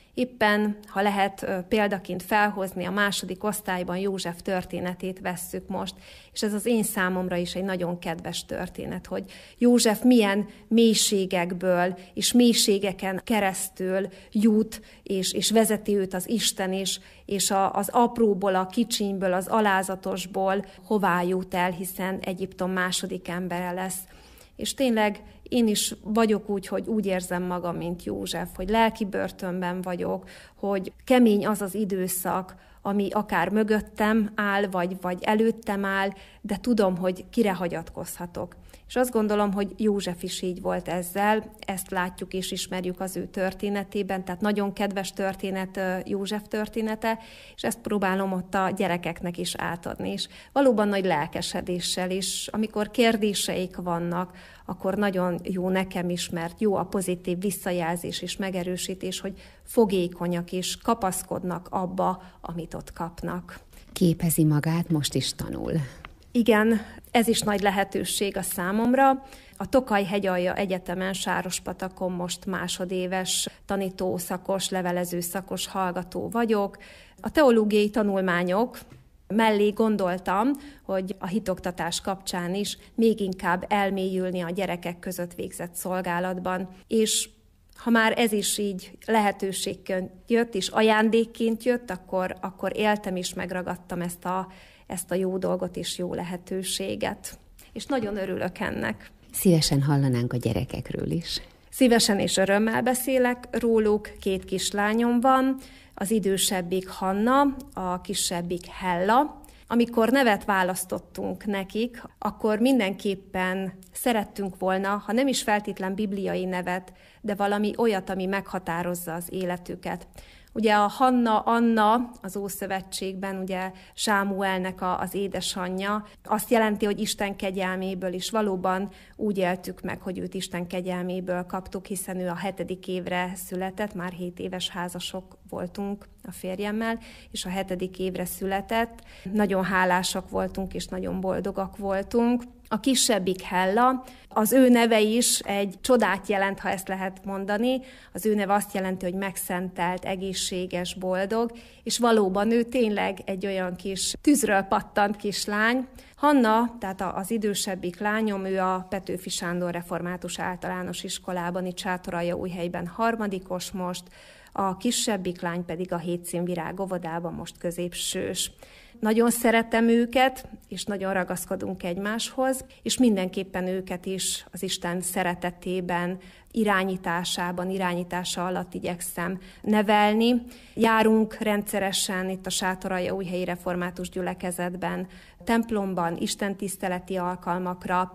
Éppen, ha lehet példaként felhozni, a második osztályban József történetét vesszük most, és ez az én számomra is egy nagyon kedves történet, hogy József milyen mélységekből és mélységeken keresztül jut, és, és vezeti őt az Isten is, és a, az apróból, a kicsinyből, az alázatosból hová jut el, hiszen Egyiptom második embere lesz. És tényleg én is vagyok úgy, hogy úgy érzem magam, mint József, hogy lelki börtönben vagyok, hogy kemény az az időszak, ami akár mögöttem áll, vagy, vagy előttem áll, de tudom, hogy kire hagyatkozhatok. És azt gondolom, hogy József is így volt ezzel, ezt látjuk és ismerjük az ő történetében, tehát nagyon kedves történet József története, és ezt próbálom ott a gyerekeknek is átadni. És valóban nagy lelkesedéssel is, amikor kérdéseik vannak, akkor nagyon jó nekem is, mert jó a pozitív visszajelzés és megerősítés, hogy fogékonyak és kapaszkodnak abba, amit ott kapnak. Képezi magát, most is tanul. Igen, ez is nagy lehetőség a számomra. A Tokaj Hegyalja Egyetemen Sárospatakon most másodéves tanítószakos, levelező szakos hallgató vagyok. A teológiai tanulmányok mellé gondoltam, hogy a hitoktatás kapcsán is még inkább elmélyülni a gyerekek között végzett szolgálatban, és ha már ez is így lehetőségként jött, és ajándékként jött, akkor, akkor éltem és megragadtam ezt a, ezt a jó dolgot és jó lehetőséget. És nagyon örülök ennek. Szívesen hallanánk a gyerekekről is. Szívesen és örömmel beszélek róluk, két kislányom van, az idősebbik Hanna, a kisebbik Hella. Amikor nevet választottunk nekik, akkor mindenképpen szerettünk volna, ha nem is feltétlen bibliai nevet, de valami olyat, ami meghatározza az életüket. Ugye a Hanna, Anna az Ószövetségben, ugye Sámuelnek a, az édesanyja, azt jelenti, hogy Isten kegyelméből is valóban úgy éltük meg, hogy őt Isten kegyelméből kaptuk, hiszen ő a hetedik évre született, már hét éves házasok voltunk a férjemmel, és a hetedik évre született. Nagyon hálásak voltunk, és nagyon boldogak voltunk. A kisebbik Hella, az ő neve is egy csodát jelent, ha ezt lehet mondani. Az ő neve azt jelenti, hogy megszentelt, egészséges, boldog, és valóban ő tényleg egy olyan kis tűzről pattant kislány. Hanna, tehát az idősebbik lányom, ő a Petőfi Sándor Református Általános Iskolában, itt Sátoraljaújhelyben harmadikos most, a kisebbik lány pedig a Hétszínvirág óvodában most középsős. Nagyon szeretem őket, és nagyon ragaszkodunk egymáshoz, és mindenképpen őket is az Isten szeretetében, irányításában, irányítása alatt igyekszem nevelni. Járunk rendszeresen itt a Sátoraljaújhelyi Református Gyülekezetben, templomban, istentiszteleti alkalmakra,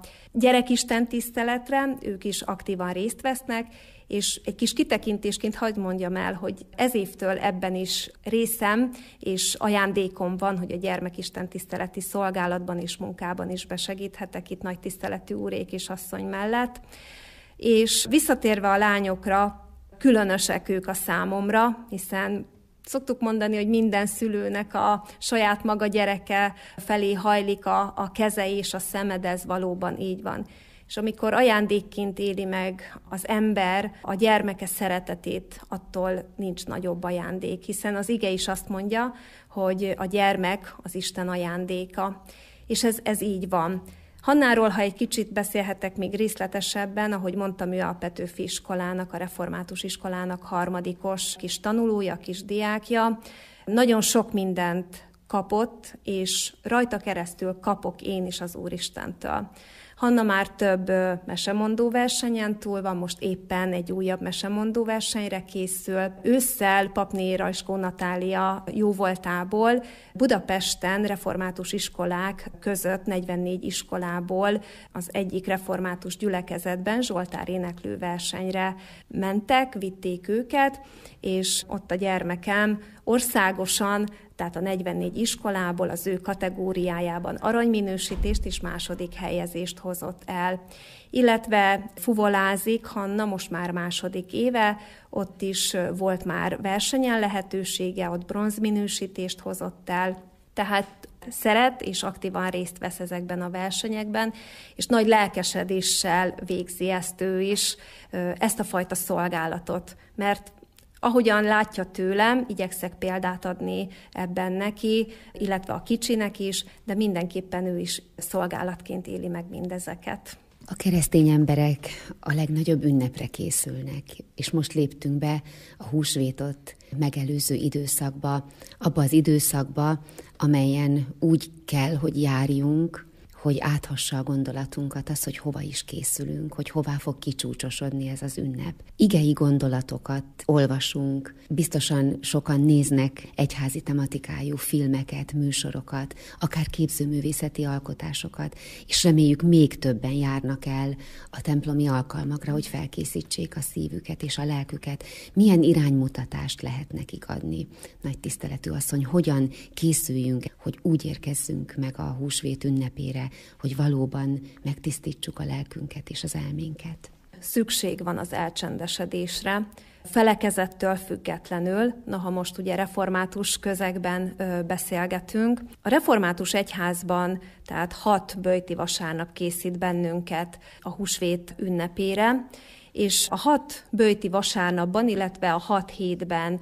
gyerekistentiszteletre, ők is aktívan részt vesznek, és egy kis kitekintésként hadd mondjam el, hogy ez évtől ebben is részem és ajándékom van, hogy a gyermekistentiszteleti szolgálatban és munkában is besegíthetek itt nagy tiszteletű úrék és asszony mellett. És visszatérve a lányokra, különösek ők a számomra, hiszen szoktuk mondani, hogy minden szülőnek a saját maga gyereke felé hajlik a, a keze és a szeme, de ez valóban így van. És amikor ajándékként éli meg az ember a gyermeke szeretetét, attól nincs nagyobb ajándék, hiszen az ige is azt mondja, hogy a gyermek az Isten ajándéka, és ez, ez így van. Hannáról, ha egy kicsit beszélhetek még részletesebben, ahogy mondtam, ő a Petőfi iskolának, a református iskolának harmadikos kis tanulója, kis diákja. Nagyon sok mindent kapott, és rajta keresztül kapok én is az Úristentől. Hanna már több mesemondó versenyen túl van, most éppen egy újabb mesemondó versenyre készül. Ősszel Papné Rajskó Natália jóvoltából Budapesten református iskolák között negyvennégy iskolából az egyik református gyülekezetben Zsoltár éneklő versenyre mentek, vitték őket, és ott a gyermekem országosan, tehát a negyvennégy iskolából az ő kategóriájában aranyminősítést és második helyezést hozott el. Illetve fuvolázik Hanna, most már második éve, ott is volt már versenyen lehetősége, ott bronzminősítést hozott el. Tehát szeret és aktívan részt vesz ezekben a versenyekben, és nagy lelkesedéssel végzi ezt ő is, ezt a fajta szolgálatot, mert Ahogyan látja tőlem, igyekszek példát adni ebben neki, illetve a kicsinek is, de mindenképpen ő is szolgálatként éli meg mindezeket. A keresztény emberek a legnagyobb ünnepre készülnek, és most léptünk be a húsvétot megelőző időszakba, abba az időszakba, amelyen úgy kell, hogy járjunk, hogy áthassa a gondolatunkat, az, hogy hova is készülünk, hogy hová fog kicsúcsosodni ez az ünnep. Igei gondolatokat olvasunk, biztosan sokan néznek egyházi tematikájú filmeket, műsorokat, akár képzőművészeti alkotásokat, és reméljük még többen járnak el a templomi alkalmakra, hogy felkészítsék a szívüket és a lelküket. Milyen iránymutatást lehet nekik adni? Nagy tiszteletű asszony, hogyan készüljünk, hogy úgy érkezzünk meg a húsvét ünnepére, hogy valóban megtisztítsuk a lelkünket és az elménket. Szükség van az elcsendesedésre, felekezettől függetlenül, noha most ugye református közegben ö, beszélgetünk. A református egyházban tehát hat böjti vasárnap készít bennünket a húsvét ünnepére, és a hat böjti vasárnapban, illetve a hat hétben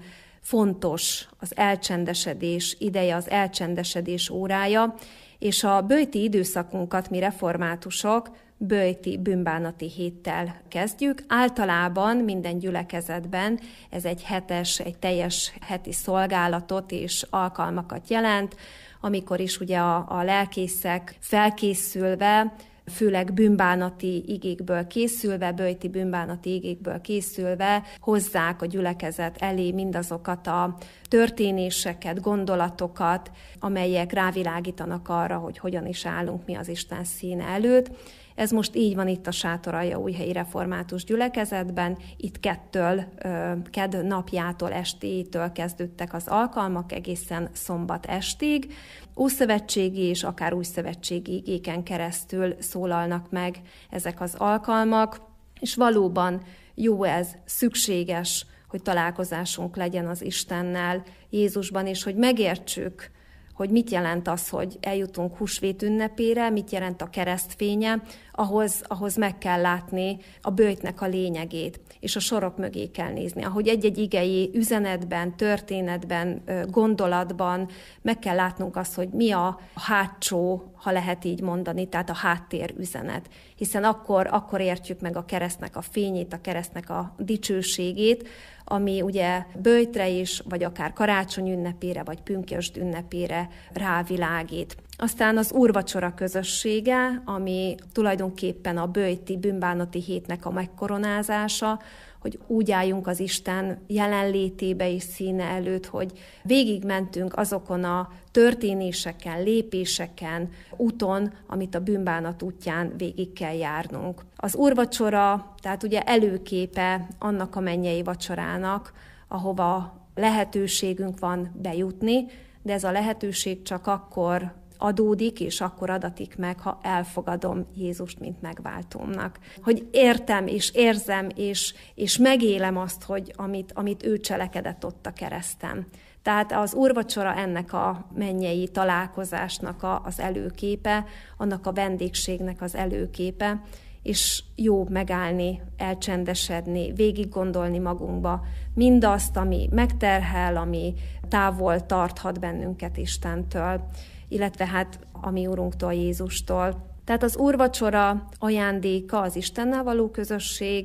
fontos az elcsendesedés ideje, az elcsendesedés órája, és a böjti időszakunkat mi reformátusok böjti bűnbánati héttel kezdjük. Általában minden gyülekezetben ez egy hetes, egy teljes heti szolgálatot és alkalmakat jelent, amikor is ugye a, a lelkészek felkészülve, főleg bűnbánati igékből készülve, böjti bűnbánati igékből készülve hozzák a gyülekezet elé mindazokat a történéseket, gondolatokat, amelyek rávilágítanak arra, hogy hogyan is állunk mi az Isten színe előtt. Ez most így van itt a Sátoraljaújhelyi Református Gyülekezetben, itt kettől, kedd napjától, estétől kezdődtek az alkalmak egészen szombat estig. Ószövetségi és akár újszövetségi igéken keresztül szólalnak meg ezek az alkalmak, és valóban jó ez, szükséges, hogy találkozásunk legyen az Istennel, Jézusban, és hogy megértsük, hogy mit jelent az, hogy eljutunk húsvét ünnepére, mit jelent a keresztfénye, ahhoz, ahhoz meg kell látni a böjtnek a lényegét, és a sorok mögé kell nézni. Ahogy egy-egy igei üzenetben, történetben, gondolatban meg kell látnunk azt, hogy mi a hátsó, ha lehet így mondani, tehát a háttér üzenet. Hiszen akkor, akkor értjük meg a keresztnek a fényét, a keresztnek a dicsőségét, ami ugye böjtre is, vagy akár karácsony ünnepére, vagy pünkösd ünnepére rávilágít. Aztán az úrvacsora közössége, ami tulajdonképpen a böjti bűnbánati hétnek a megkoronázása, hogy úgy álljunk az Isten jelenlétébe és színe előtt, hogy végigmentünk azokon a történéseken, lépéseken, úton, amit a bűnbánat útján végig kell járnunk. Az úrvacsora, tehát ugye előképe annak a mennyei vacsorának, ahova lehetőségünk van bejutni, de ez a lehetőség csak akkor adódik, és akkor adatik meg, ha elfogadom Jézust, mint megváltómnak. Hogy értem, és érzem, és, és megélem azt, hogy amit, amit ő cselekedett ott a kereszten. Tehát az úrvacsora ennek a mennyei találkozásnak a, az előképe, annak a vendégségnek az előképe, és jó megállni, elcsendesedni, végig gondolni magunkba mindazt, ami megterhel, ami távol tarthat bennünket Istentől, illetve hát a mi Urunktól, Jézustól. Tehát az úrvacsora ajándéka az Istennel való közösség,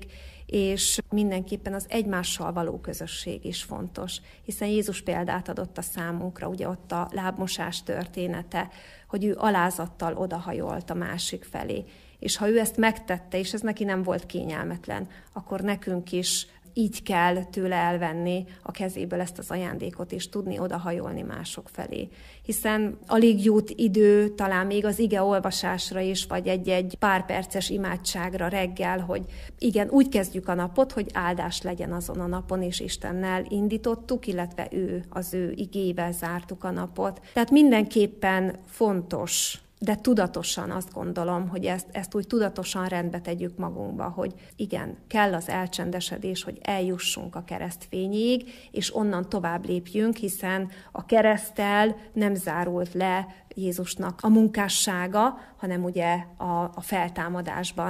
és mindenképpen az egymással való közösség is fontos, hiszen Jézus példát adott a számunkra, ugye ott a lábmosás története, hogy ő alázattal odahajolt a másik felé. És ha ő ezt megtette, és ez neki nem volt kényelmetlen, akkor nekünk is így kell tőle elvenni a kezéből ezt az ajándékot, és tudni odahajolni mások felé. Hiszen alig jut idő talán még az ige olvasásra is, vagy egy-egy pár perces imádságra reggel, hogy igen, úgy kezdjük a napot, hogy áldás legyen azon a napon, és Istennel indítottuk, illetve ő, az ő igével zártuk a napot. Tehát mindenképpen fontos, de tudatosan azt gondolom, hogy ezt, ezt úgy tudatosan rendbe tegyük magunkba, hogy igen, kell az elcsendesedés, hogy eljussunk a kereszt fényéig, és onnan tovább lépjünk, hiszen a kereszttel nem zárult le Jézusnak a munkássága, hanem ugye a, a feltámadásban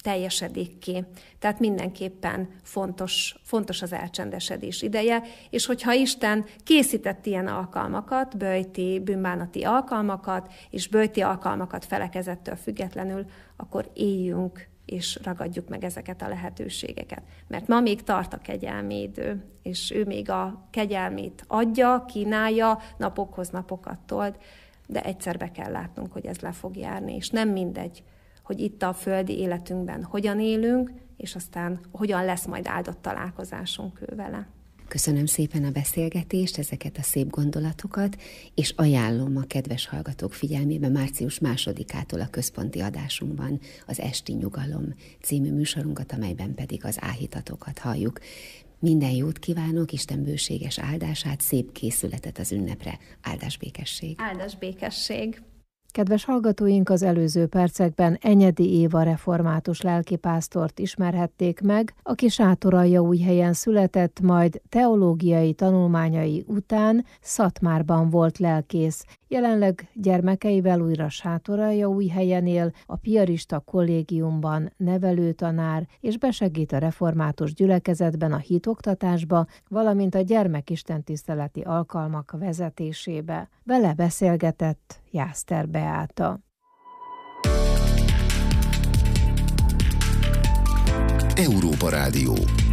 teljesedik ki. Tehát mindenképpen fontos, fontos az elcsendesedés ideje, és hogyha Isten készített ilyen alkalmakat, böjti, bűnbánati alkalmakat, és böjti alkalmakat felekezettől függetlenül, akkor éljünk és ragadjuk meg ezeket a lehetőségeket. Mert ma még tart a kegyelmi idő, és ő még a kegyelmét adja, kínálja, napokhoz napokat told, de egyszer be kell látnunk, hogy ez le fog járni, és nem mindegy, hogy itt a földi életünkben hogyan élünk, és aztán hogyan lesz majd áldott találkozásunk ő vele. Köszönöm szépen a beszélgetést, ezeket a szép gondolatokat, és ajánlom a kedves hallgatók figyelmébe március másodikától a központi adásunkban az Esti Nyugalom című műsorunkat, amelyben pedig az áhítatokat halljuk. Minden jót kívánok, Isten bőséges áldását, szép készületet az ünnepre. Áldás békesség! Áldás békesség! Kedves hallgatóink, az előző percekben Enyedi Éva református lelkipásztort ismerhették meg, aki Sátoraljaújhelyen született, majd teológiai tanulmányai után Szatmárban volt lelkész. Jelenleg gyermekeivel újra Sátoraljaújhelyen él, a piarista kollégiumban nevelőtanár, és besegít a református gyülekezetben a hitoktatásba, valamint a gyermekistentiszteleti alkalmak vezetésébe. Vele beszélgetett Jászter Beáta. Európa Rádió.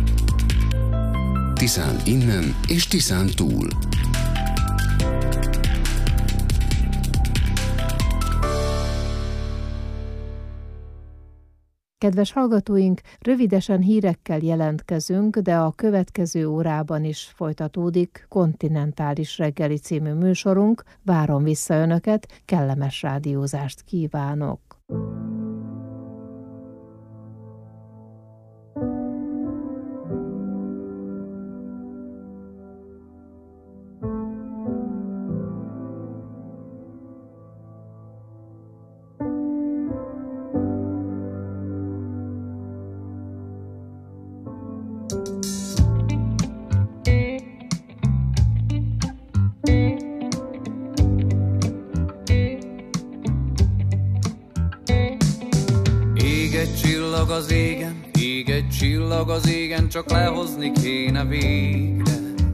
Tiszán innen és Tiszán túl. Kedves hallgatóink, rövidesen hírekkel jelentkezünk, de a következő órában is folytatódik Kontinentális reggeli című műsorunk. Várom vissza Önöket, kellemes rádiózást kívánok! Az égen, ég egy csillag az égen, csak lehozni kéne végre.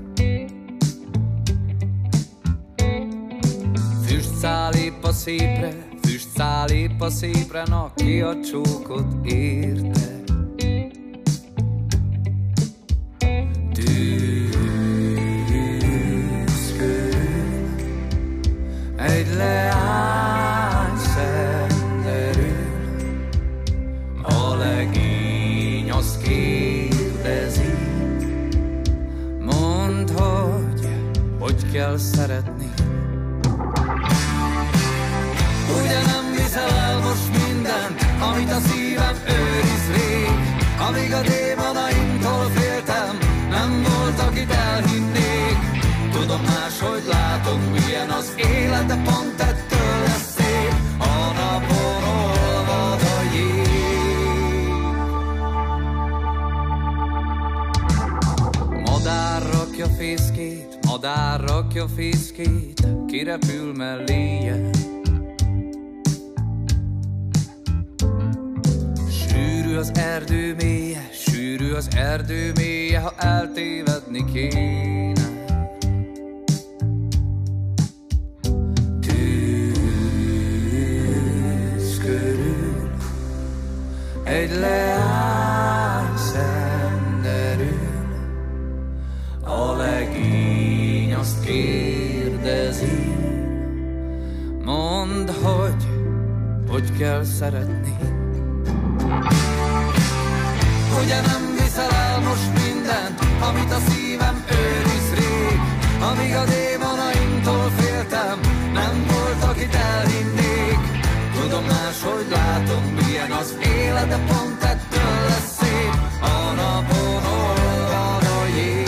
Füstszál épp a szépre, füstszál épp a szépre, na ki a csókot érte. Tűz körül egy leány szenderül, a legény azt kérdezi, mondd, hogy hogy kell szeretni. Ugye nem viszel el most mindent, amit a szívem őriz rég, amíg a démonaimtól féltem, nem volt, akit elhinnék. Tudom, máshogy látom, milyen az élet, de pont ettől lesz szép, a napon olvad a jég. Madár rakja fészkét, madár rakja fészkét, kirepül melléje. Sűrű az erdő mélye, sűrű az erdő mélye, ha eltévedni kéne. Tűz körül egy leány szenderül, a legény azt kérdezi, mondd, hogy hogy kell szeretni. Ugye nem viszel el most mindent, amit a szívem őriz rég, amíg a démonaimtól féltem, nem volt, akit elhinnék. Tudom, máshogy látom, milyen az élet, de pont ettől lesz szép, a napon olvad a jég.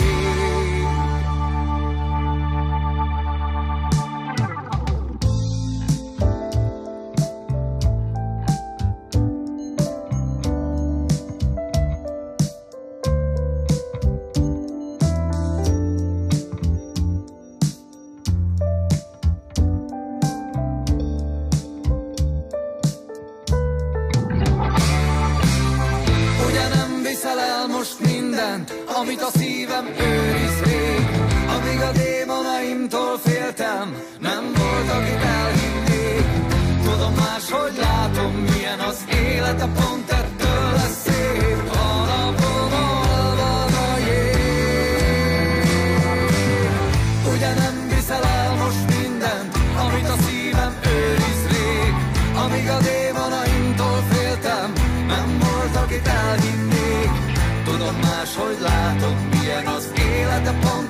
szívem őriz rég. Amíg a démonaimtól féltem, nem volt, akit elhinnék. Tudom, máshogy látom, milyen az élet, a pont ettől lesz szép. A napon alvad a jég. Ugye nem viszel el most mindent, amit a szívem őriz rég. Amíg a démonaimtól féltem, nem volt, akit elhinnék. Tudom, máshogy látom, milyen az élet, a pont